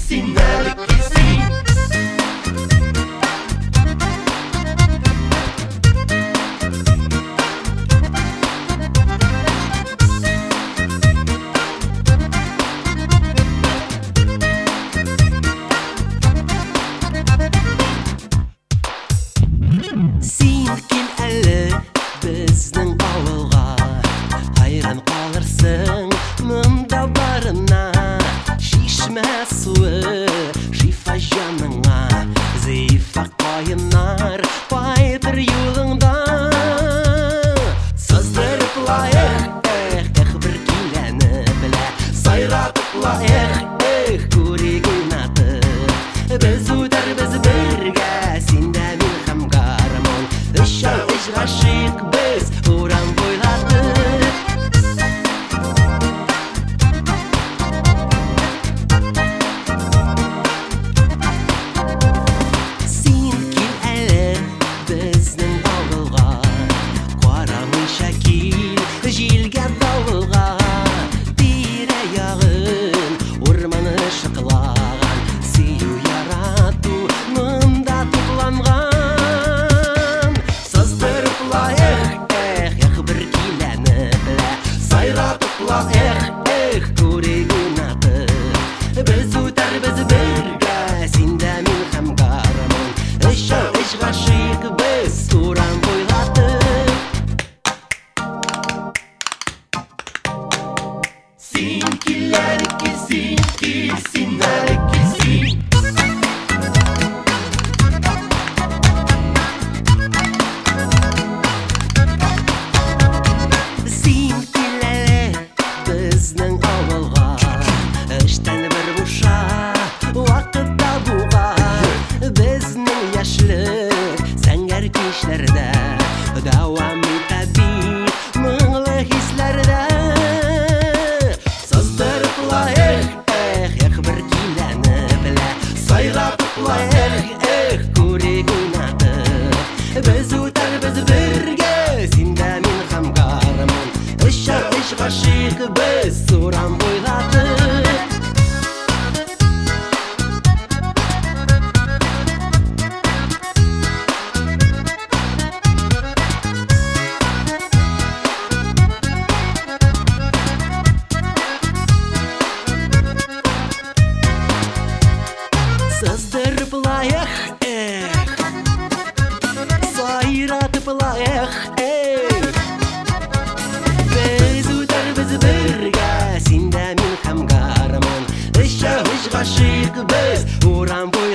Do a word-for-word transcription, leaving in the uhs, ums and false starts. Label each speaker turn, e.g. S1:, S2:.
S1: син, әлікке син.
S2: Син кел әлі біздің ауылға, қайран қалырсың мұнда барына. Шишмә суы шифа жаныңа, зифа қойынар байтыр юлыңда. Сыздырып лайық, эх, эх, бір келәні білә, сайратып лайық, эх, көреген аты. Біз өтер біз бірге, сенде мен һәм гармон, үш ай үш ғашиқ біз уран бойлатып. Сен кел әлі біздің ауылға, қарамыйша кел желге дауылға. Тирә-яғын орманы шықлаған, сүйу ярату мұнда тупланған. Сыздырып лайық, эх, эх, бір келәні білә, сайратып лайық, эх, көреген аты. Біз өтер біз бірге, сенде мен һәм гармон, үш ай үш ғашиқ біз уран бойлатып.
S1: Син кел, әлікке син, кел син, әлікке син.
S2: Сен кел әлі біздің ауылға, іштен бір мұша уақыт табуға. Біздің яшілік сәңгер кешлерді, дауам етәбі мұңлы хислерді. Сыздырып лайық, эх, эх, бір келәні білә, сайратып лайық, эх, көреген аты. Біз өтер біз бірге, сенде мен һәм гармон, үш ай үш ғашиқ біз уран бойлатып. Сыздырып лайық, эх, сайратып лайық, эх. Біз өтер біз бірге, сенде мен һәм гармон, үш ай үш ғашиқ біз уран бойлатып.